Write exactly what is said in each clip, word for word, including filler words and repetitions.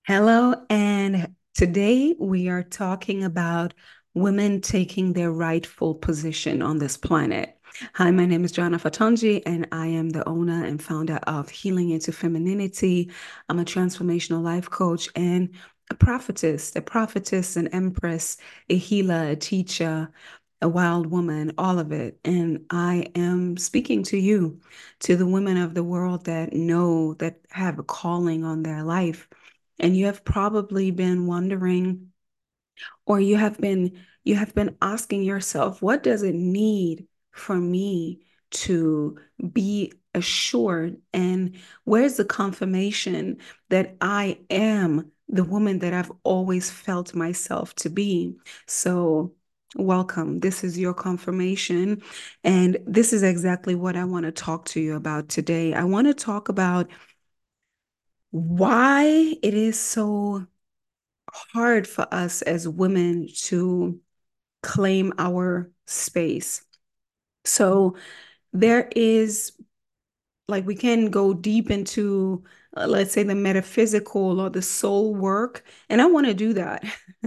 Hello, and today we are talking about women taking their rightful position on this planet. Hi, my name is Jana Fatonji, and I am the owner and founder of Healing into Femininity. I'm a transformational life coach and a prophetess, a prophetess, an empress, a healer, a teacher, a wild woman, all of it. And I am speaking to you, to the women of the world that know, that have a calling on their life, and you have probably been wondering, or you have been you have been asking yourself, what does it need for me to be assured? And where's the confirmation that I am the woman that I've always felt myself to be? So welcome. This is your confirmation. And this is exactly what I want to talk to you about today. I want to talk about why it is so hard for us as women to claim our space. So there is, like, we can go deep into, uh, let's say, the metaphysical or the soul work. And I want to do that.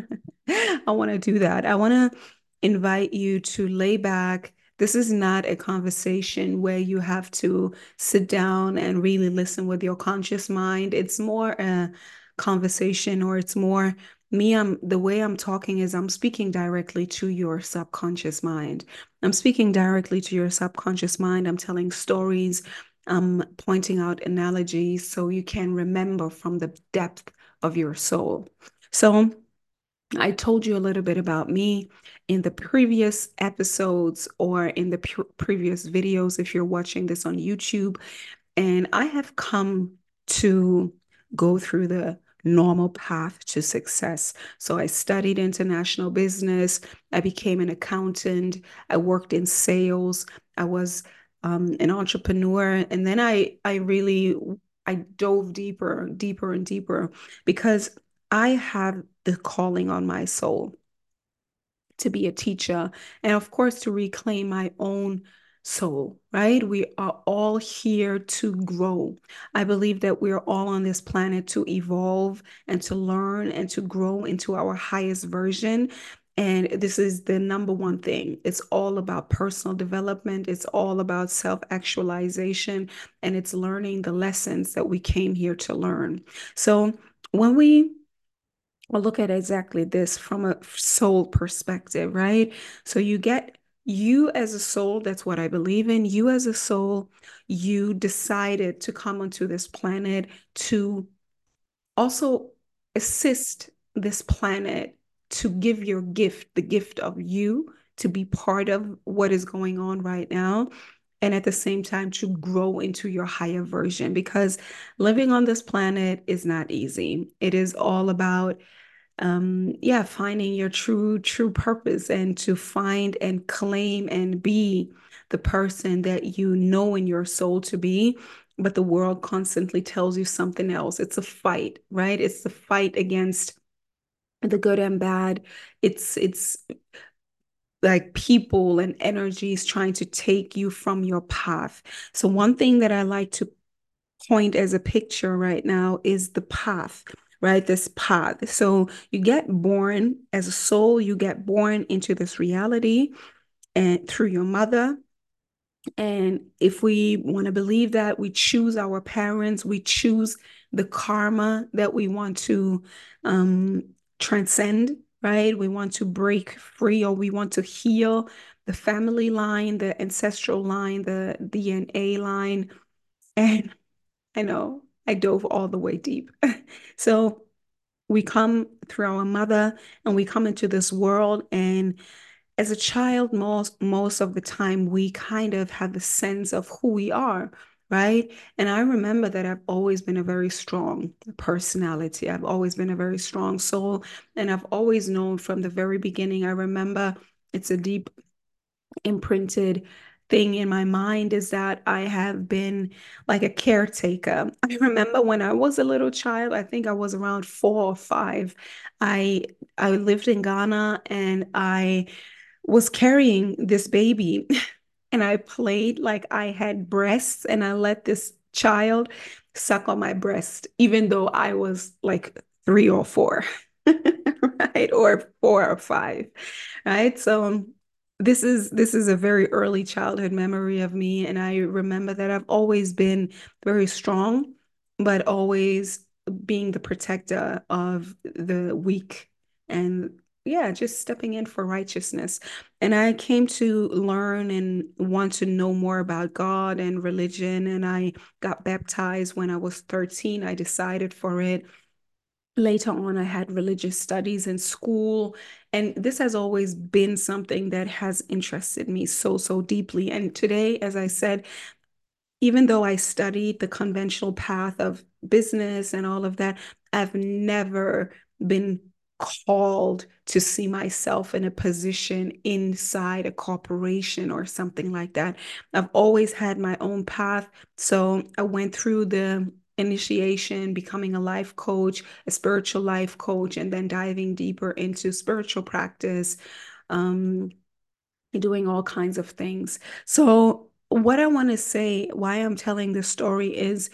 I want to do that. I want to invite you to lay back. This is not a conversation where you have to sit down and really listen with your conscious mind. It's more a conversation, or it's more me. I'm the way I'm talking is I'm speaking directly to your subconscious mind. I'm speaking directly to your subconscious mind. I'm telling stories. I'm pointing out analogies so you can remember from the depth of your soul. So, I told you a little bit about me in the previous episodes or in the pre previous videos if you're watching this on YouTube. And I have come to go through the normal path to success. So I studied international business. I became an accountant. I worked in sales. I was um, an entrepreneur. And then I, I really, I dove deeper, deeper and deeper because I have the calling on my soul to be a teacher, and of course to reclaim my own soul, right? We are all here to grow. I believe that we're all on this planet to evolve and to learn and to grow into our highest version. And this is the number one thing. It's all about personal development. It's all about self-actualization, and it's learning the lessons that we came here to learn. So when we well, look at exactly this from a soul perspective, right? So you get you as a soul, that's what I believe in. You as a soul, you decided to come onto this planet to also assist this planet, to give your gift, the gift of you, to be part of what is going on right now. And at the same time, to grow into your higher version, because living on this planet is not easy. It is all about um yeah, finding your true true purpose, and to find and claim and be the person that you know in your soul to be. But the world constantly tells you something else. It's a fight, right? It's the fight against the good and bad. It's it's like people and energies trying to take you from your path. So one thing that I like to point as a picture right now is the path, right? This path. So you get born as a soul, you get born into this reality and through your mother. And if we want to believe that, we choose our parents, we choose the karma that we want to um, transcend, right? We want to break free, or we want to heal the family line, the ancestral line, the D N A line. And I know I dove all the way deep. So we come through our mother and we come into this world. And as a child, most most of the time, we kind of have the sense of who we are, right? And I remember that I've always been a very strong personality. I've always been a very strong soul. And I've always known from the very beginning. I remember it's a deep imprinted thing in my mind is that I have been like a caretaker. I remember when I was a little child, I think I was around four or five. I I lived in Ghana, and I was carrying this baby and I played like I had breasts, and I let this child suck on my breast, even though I was like three or four, right? Or four or five, right? So um, this is this is a very early childhood memory of me, and I remember that I've always been very strong, but always being the protector of the weak, and yeah, just stepping in for righteousness. And I came to learn and want to know more about God and religion, and I got baptized when I was thirteen. I decided for it. Later on, I had religious studies in school, and this has always been something that has interested me so, so deeply. And today, as I said, even though I studied the conventional path of business and all of that, I've never been called to see myself in a position inside a corporation or something like that. I've always had my own path. So I went through the initiation, becoming a life coach, a spiritual life coach, and then diving deeper into spiritual practice. Um, doing all kinds of things. So, what I want to say, why I'm telling this story is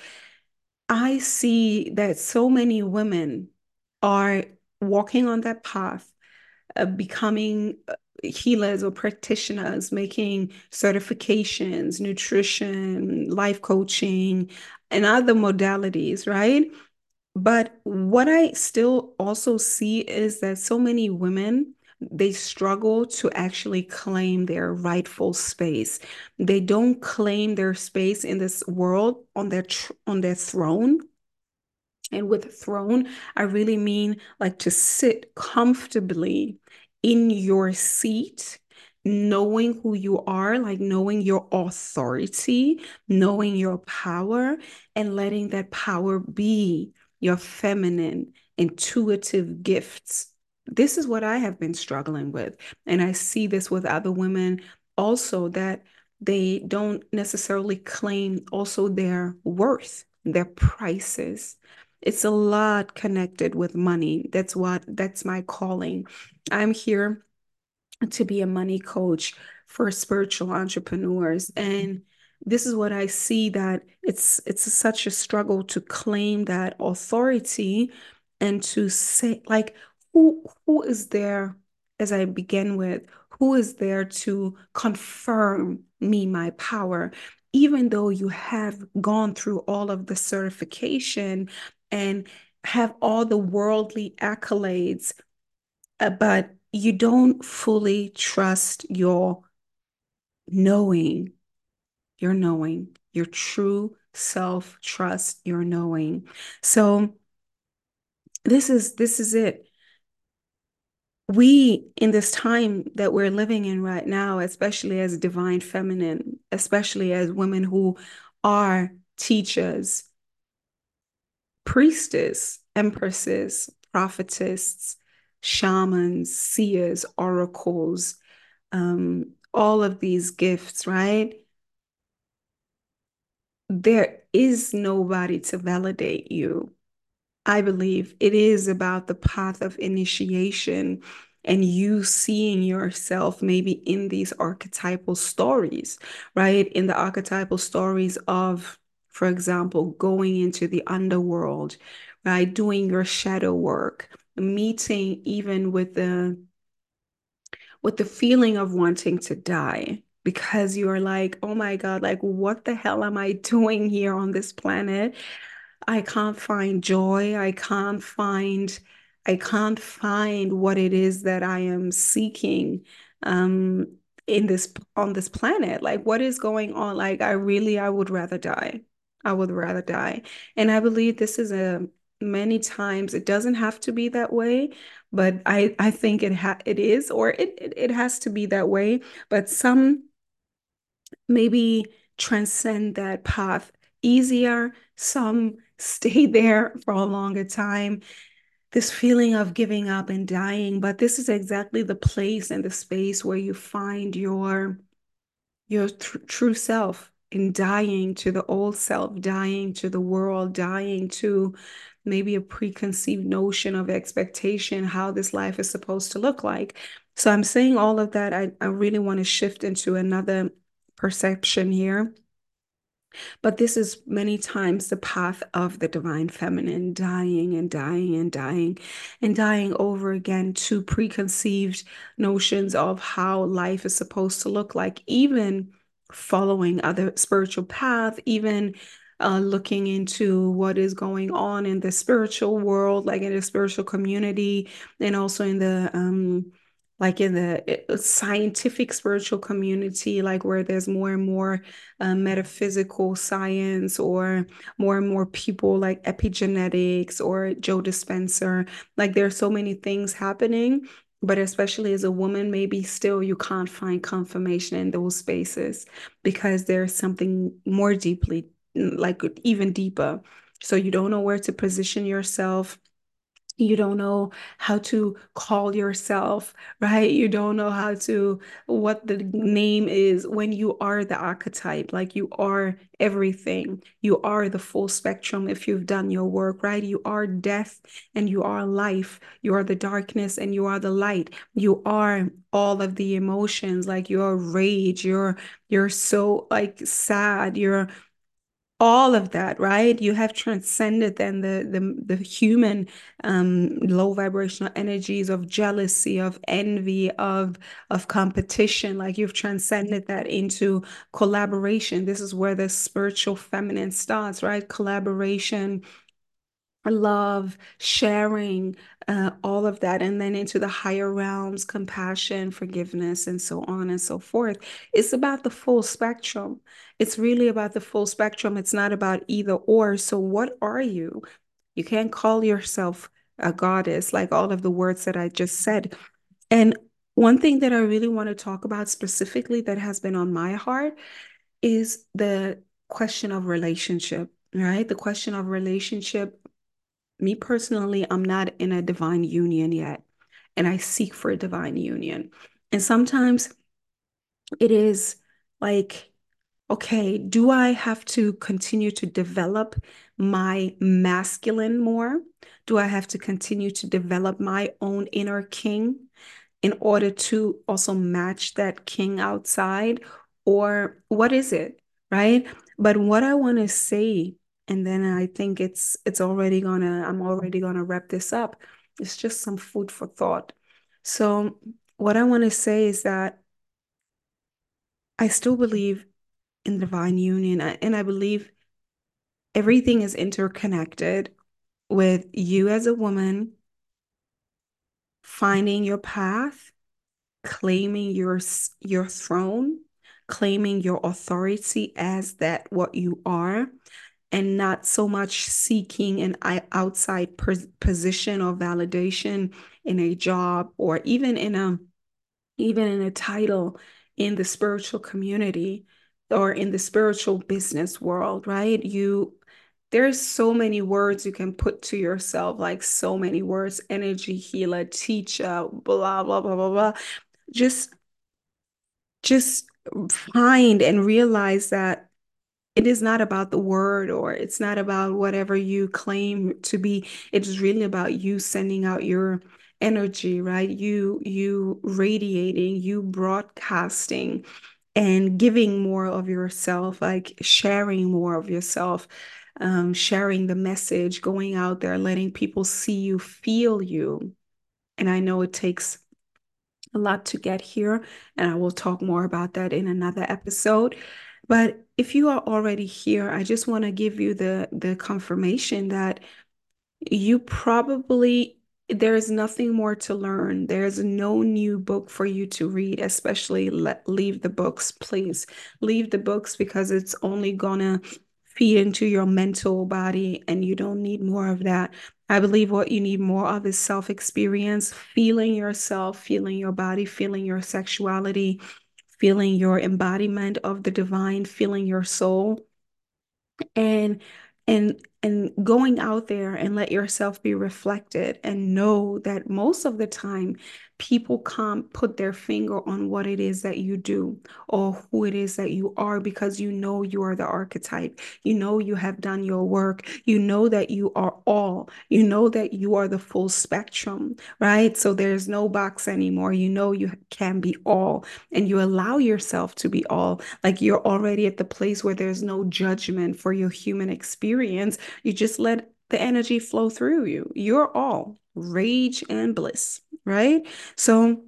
I see that so many women are walking on that path of becoming uh, healers or practitioners, making certifications, nutrition, life coaching, and other modalities, right? But what I still also see is that so many women, they struggle to actually claim their rightful space. They don't claim their space in this world on their tr on their throne. And with throne, I really mean like to sit comfortably in your seat, knowing who you are, like knowing your authority, knowing your power, and letting that power be your feminine, intuitive gifts. This is what I have been struggling with. And I see this with other women also, that they don't necessarily claim also their worth, their prices. It's a lot connected with money. That's what, that's my calling. I'm here to be a money coach for spiritual entrepreneurs. And this is what I see, that it's it's such a struggle to claim that authority and to say, like, who who is there, as I begin with, who is there to confirm me my power, even though you have gone through all of the certification and have all the worldly accolades, uh, but you don't fully trust your knowing, your knowing, your true self trust, your knowing. So this is this is it. We, in this time that we're living in right now, especially as divine feminine, especially as women who are teachers, priestess, empresses, prophetess, shamans, seers, oracles, um, all of these gifts, right? There is nobody to validate you. I believe it is about the path of initiation and you seeing yourself maybe in these archetypal stories, right? In the archetypal stories of, for example, going into the underworld, right? Doing your shadow work, meeting even with the with the feeling of wanting to die because you're like, oh my God, like, what the hell am I doing here on this planet? I can't find joy. I can't find, I can't find what it is that I am seeking um in this on this planet. Like, what is going on? Like, I really, I would rather die. I would rather die. And I believe this is a many times it doesn't have to be that way, but I I think it ha it is, or it, it it has to be that way. But some maybe transcend that path easier. Some stay there for a longer time. This feeling of giving up and dying, but this is exactly the place and the space where you find your your tr true self in dying to the old self, dying to the world, dying to maybe a preconceived notion of expectation, how this life is supposed to look like. So I'm saying all of that. I, I really want to shift into another perception here. But this is many times the path of the divine feminine, dying and dying and dying and dying over again to preconceived notions of how life is supposed to look like, even following other spiritual path, even uh, looking into what is going on in the spiritual world, like in the spiritual community, and also in the um, like in the uh, scientific spiritual community, like where there's more and more uh, metaphysical science, or more and more people like epigenetics or Joe Dispenza. Like there are so many things happening, but especially as a woman, maybe still you can't find confirmation in those spaces because there's something more deeply, like even deeper. So you don't know where to position yourself, you don't know how to call yourself, right? You don't know how to, what the name is when you are the archetype, like you are everything. You are the full spectrum if you've done your work, right? You are death and you are life. You are the darkness and you are the light. You are all of the emotions, like your rage, you're you're so like sad, you're all of that, right? You have transcended then the the, the human um, low vibrational energies of jealousy, of envy, of of competition. Like you've transcended that into collaboration. This is where the spiritual feminine starts, right? Collaboration, love, sharing, uh, all of that, and then into the higher realms, compassion, forgiveness, and so on and so forth. It's about the full spectrum. It's really about the full spectrum. It's not about either or. So, what are you? You can't call yourself a goddess, like all of the words that I just said. And one thing that I really want to talk about specifically that has been on my heart is the question of relationship, right? The question of relationship. Me personally, I'm not in a divine union yet, and I seek for a divine union. And sometimes it is like, okay, do I have to continue to develop my masculine more? Do I have to continue to develop my own inner king in order to also match that king outside? Or what is it, right? But what I want to say, and then I think it's it's already gonna, I'm already gonna wrap this up. It's just some food for thought. So what I want to say is that I still believe in divine union, and I believe everything is interconnected with you as a woman finding your path, claiming your your throne, claiming your authority as that what you are, and not so much seeking an outside position or validation in a job, or even in a even in a title in the spiritual community or in the spiritual business world, right? You there's so many words you can put to yourself, like so many words: energy healer, teacher, blah, blah, blah, blah, blah. Just just find and realize that it is not about the word, or it's not about whatever you claim to be. It's really about you sending out your energy, right? You you radiating, you broadcasting and giving more of yourself, like sharing more of yourself, um, sharing the message, going out there, letting people see you, feel you. And I know it takes a lot to get here, and I will talk more about that in another episode. But if you are already here, I just want to give you the the confirmation that you probably, there is nothing more to learn. There's no new book for you to read, especially let leave the books, please. Leave the books because it's only gonna feed into your mental body and you don't need more of that. I believe what you need more of is self-experience, feeling yourself, feeling your body, feeling your sexuality, feeling your embodiment of the divine, feeling your soul, and and and going out there and let yourself be reflected and know that most of the time people can't put their finger on what it is that you do or who it is that you are because you know you are the archetype. You know you have done your work. You know that you are all. You know that you are the full spectrum, right? So there's no box anymore. You know you can be all and you allow yourself to be all. Like you're already at the place where there's no judgment for your human experience. You just let the energy flow through you. You're all rage and bliss, right? So,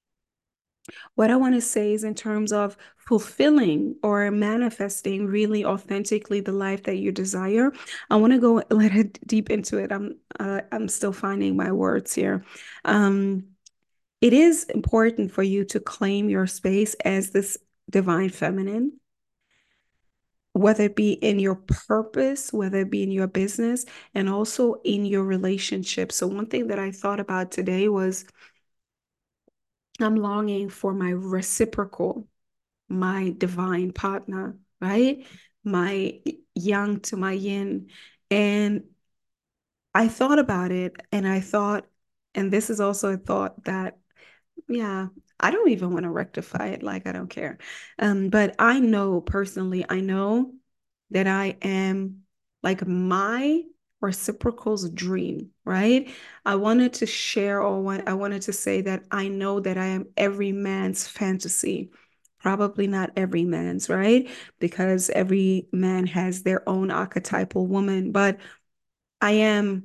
what I want to say is in terms of fulfilling or manifesting really authentically the life that you desire, I want to go a little deep into it. I'm uh, I'm still finding my words here. Um, it is important for you to claim your space as this divine feminine, whether it be in your purpose, whether it be in your business, and also in your relationship. So, one thing that I thought about today was I'm longing for my reciprocal, my divine partner, right? My yang to my yin. And I thought about it and I thought, and this is also a thought that yeah, I don't even want to rectify it. Like, I don't care. Um, but I know personally, I know that I am like my reciprocal's dream, right? I wanted to share or what I wanted to say that I know that I am every man's fantasy. Probably not every man's, right? Because every man has their own archetypal woman, but I am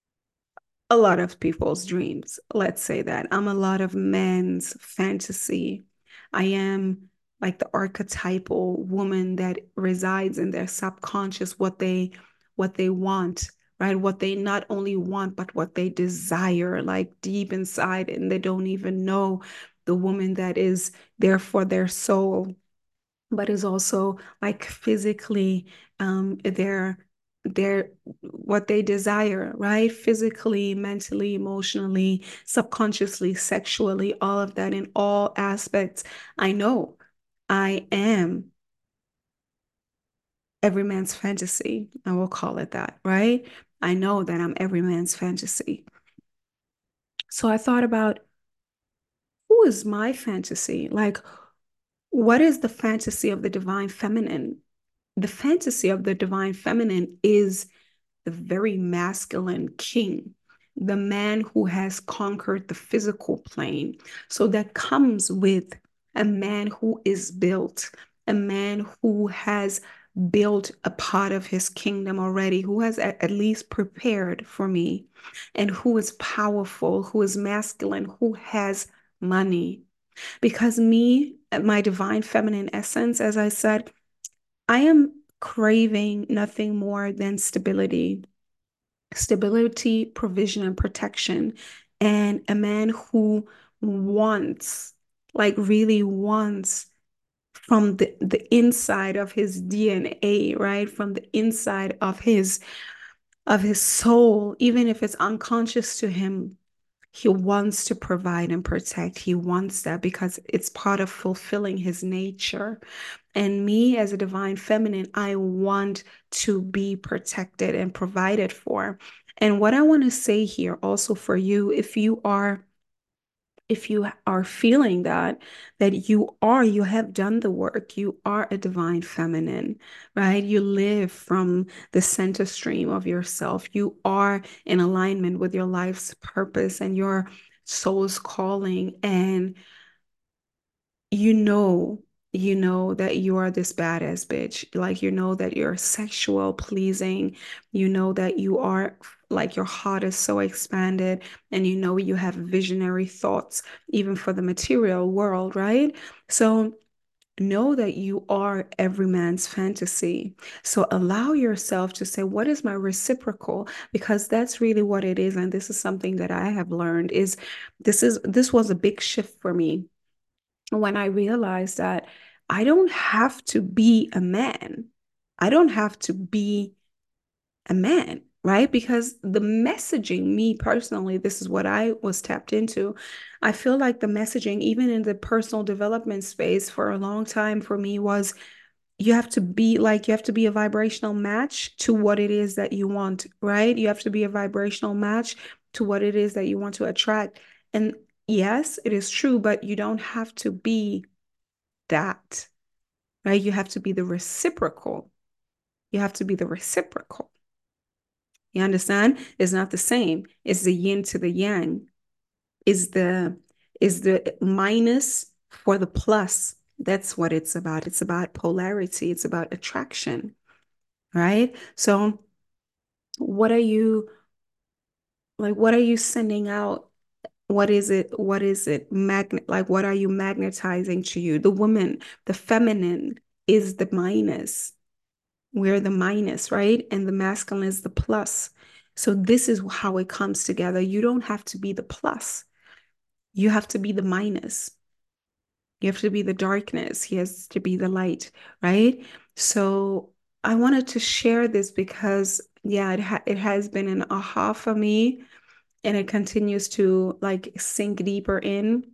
a lot of people's dreams. Let's say that. I'm a lot of men's fantasy. I am like the archetypal woman that resides in their subconscious, what they what they want, right? What they not only want, but what they desire, like deep inside, and they don't even know the woman that is there for their soul but is also like physically um their their what they desire, right? Physically, mentally, emotionally, subconsciously, sexually, all of that in all aspects. I know I am every man's fantasy. I will call it that, right? I know that I'm every man's fantasy. So I thought about who is my fantasy? Like, what is the fantasy of the divine feminine? The fantasy of the divine feminine is the very masculine king, the man who has conquered the physical plane. So that comes with a man who is built, a man who has built a part of his kingdom already, who has at, at least prepared for me, and who is powerful, who is masculine, who has money. Because me, my divine feminine essence, as I said, I am craving nothing more than stability, stability, provision, and protection. And a man who wants, like really wants from the, the inside of his D N A, right? From the inside of his of his soul, even if it's unconscious to him, he wants to provide and protect. He wants that because it's part of fulfilling his nature. And me as a divine feminine, I want to be protected and provided for. And what I want to say here also for you, if you are if you are feeling that that you are you have done the work, you are a divine feminine, right? You live from the center stream of yourself, you are in alignment with your life's purpose and your soul's calling, and you know you know that you are this badass bitch, like you know that you're sexual pleasing, you know that you are like your heart is so expanded, and you know you have visionary thoughts even for the material world, right? So know that you are every man's fantasy. So allow yourself to say, what is my reciprocal? Because that's really what it is. And this is something that I have learned is this is this was a big shift for me when I realized that I don't have to be a man. I don't have to be a man, right? Because the messaging, me personally, this is what I was tapped into. I feel like the messaging, even in the personal development space for a long time for me, was you have to be like, you have to be a vibrational match to what it is that you want, right? You have to be a vibrational match to what it is that you want to attract. And yes, it is true, but you don't have to be that, right? You have to be the reciprocal. You have to be the reciprocal. You understand? It's not the same. It's the yin to the yang. Is the is the minus for the plus. That's what it's about. It's about polarity. It's about attraction, right? So what are you like what are you sending out? What is it? What is it? Magnet like what are you magnetizing to you? The woman, the feminine is the minus. We're the minus, right? And the masculine is the plus. So this is how it comes together. You don't have to be the plus. You have to be the minus. You have to be the darkness. He has to be the light, right? So I wanted to share this because, yeah, it, ha it has been an aha for me, and it continues to like sink deeper in.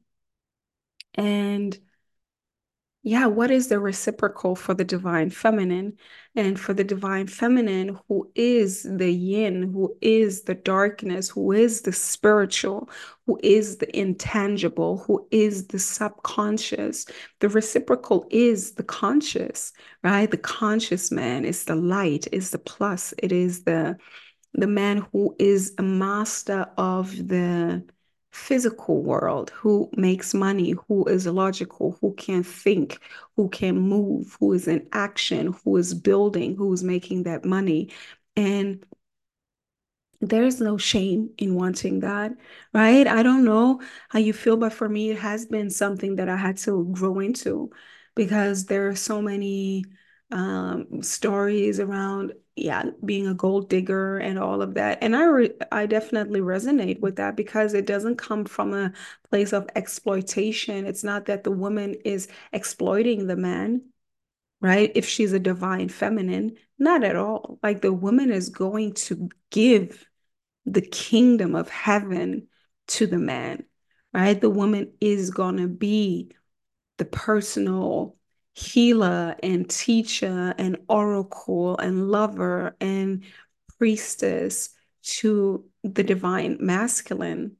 And yeah, what is the reciprocal for the divine feminine? And for the divine feminine, who is the yin, who is the darkness, who is the spiritual, who is the intangible, who is the subconscious. The reciprocal is the conscious, right? The conscious man is the light, is the plus, it is the the man who is a master of the physical world, who makes money, who is logical, who can think, who can move, who is in action, who is building, who is making that money. And there's no shame in wanting that, right? I don't know how you feel, but for me, it has been something that I had to grow into because there are so many um, stories around, yeah, being a gold digger and all of that. And I re I definitely resonate with that because it doesn't come from a place of exploitation. It's not that the woman is exploiting the man, right? If she's a divine feminine, not at all. Like the woman is going to give the kingdom of heaven to the man, right? The woman is going to be the personal healer and teacher and oracle and lover and priestess to the divine masculine.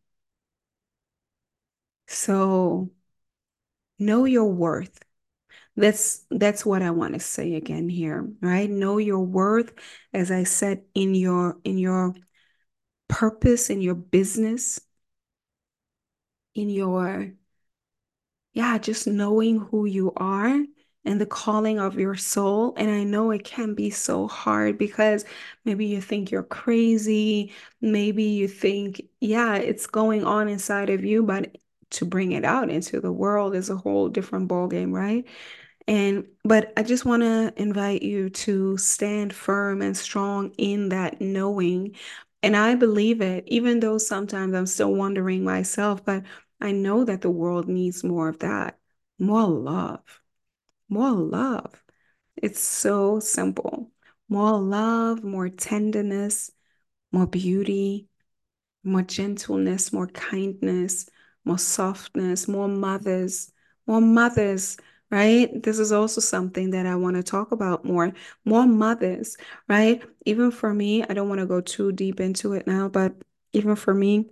So know your worth. That's that's what I want to say again here, right? Know your worth, as I said, in your in your purpose, in your business, in your yeah, just knowing who you are and the calling of your soul. And I know it can be so hard because maybe you think you're crazy. Maybe you think, yeah, it's going on inside of you, but to bring it out into the world is a whole different ballgame, right? And but I just want to invite you to stand firm and strong in that knowing. And I believe it, even though sometimes I'm still wondering myself, but I know that the world needs more of that. More love, more love. It's so simple. More love, more tenderness, more beauty, more gentleness, more kindness, more softness, more mothers, more mothers, right? This is also something that I want to talk about more. More mothers, right? Even for me, I don't want to go too deep into it now, but even for me,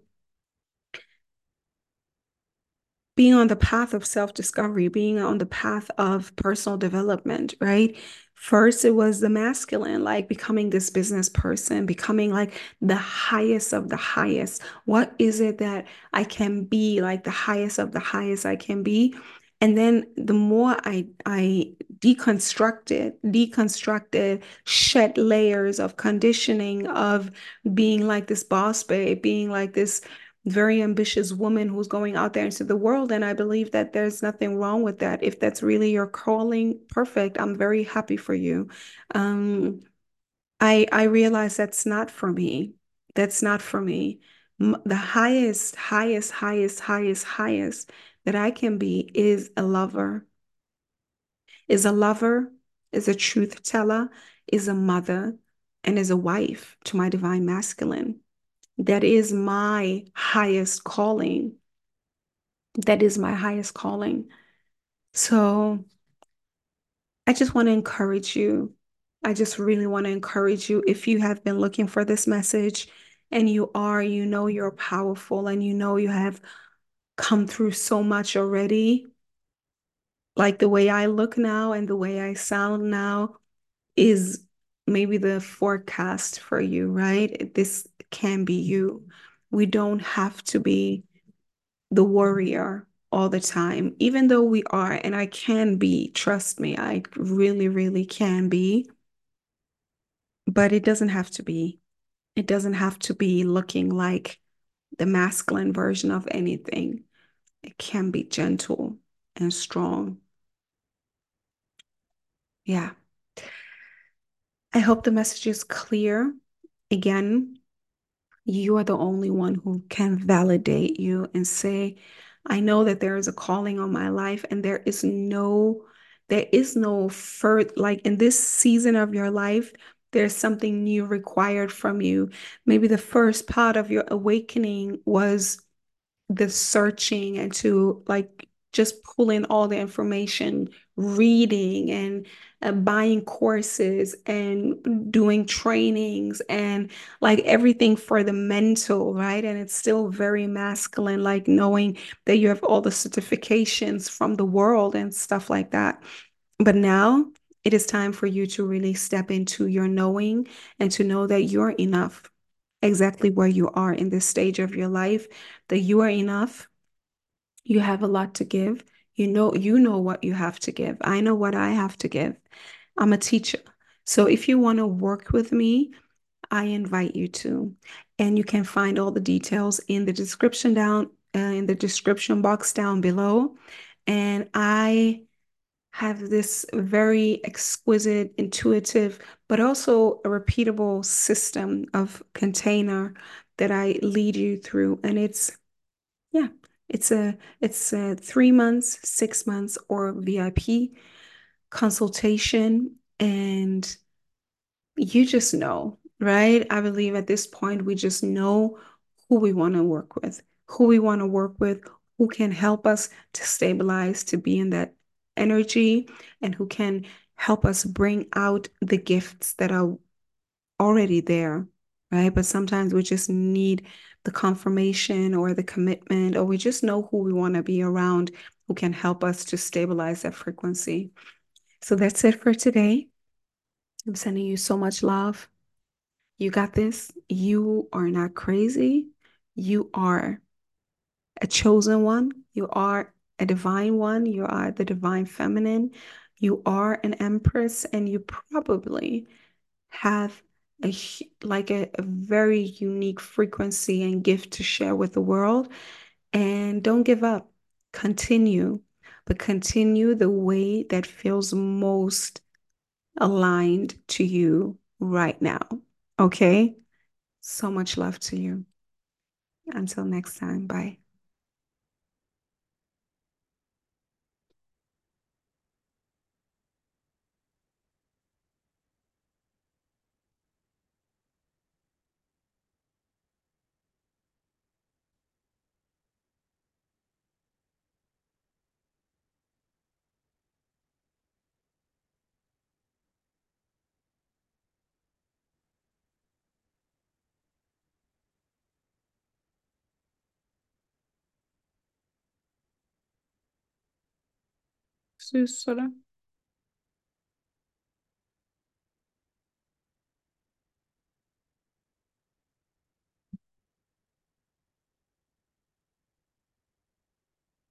being on the path of self-discovery, being on the path of personal development, right? First, it was the masculine, like becoming this business person, becoming like the highest of the highest. What is it that I can be like the highest of the highest I can be? And then the more I I deconstructed, deconstructed, shed layers of conditioning of being like this boss babe, being like this very ambitious woman who's going out there into the world. And I believe that there's nothing wrong with that. If that's really your calling, perfect. I'm very happy for you. Um, I I realize that's not for me. That's not for me. M the highest, highest, highest, highest, highest that I can be is a lover, is a lover, is a truth teller, is a mother, and is a wife to my divine masculine. That is my highest calling. That is my highest calling. So I just want to encourage you. I just really want to encourage you. If you have been looking for this message and you are, you know you're powerful and you know you have come through so much already, like the way I look now and the way I sound now is maybe the forecast for you, right? This can be you. We don't have to be the warrior all the time, even though we are, and I can be, trust me, I really, really can be, but it doesn't have to be. It doesn't have to be looking like the masculine version of anything. It can be gentle and strong. Yeah. I hope the message is clear. Again, you are the only one who can validate you and say, I know that there is a calling on my life and there is no, there is no further, like in this season of your life, there's something new required from you. Maybe the first part of your awakening was the searching and to like just pulling all the information, reading and uh, buying courses and doing trainings and like everything for the mental, right? And it's still very masculine, like knowing that you have all the certifications from the world and stuff like that. But now it is time for you to really step into your knowing and to know that you're enough exactly where you are in this stage of your life, that you are enough. You have a lot to give. You know, you know what you have to give. I know what I have to give. I'm a teacher. So if you want to work with me, I invite you to. And you can find all the details in the description down, uh, in the description box down below. And I have this very exquisite, intuitive, but also a repeatable system of container that I lead you through. And it's, yeah, it's a it's a three months, six months, or V I P consultation, and you just know, right? I believe at this point we just know who we want to work with, who we want to work with, who can help us to stabilize, to be in that energy, and who can help us bring out the gifts that are already there, right? But sometimes we just need the confirmation or the commitment, or we just know who we want to be around who can help us to stabilize that frequency. So that's it for today. I'm sending you so much love. You got this. You are not crazy. You are a chosen one. You are a divine one. You are the divine feminine. You are an empress, and you probably have a like a, a very unique frequency and gift to share with the world. And don't give up. Continue, but continue the way that feels most aligned to you right now. Okay? So much love to you. Until next time. Bye. Susura.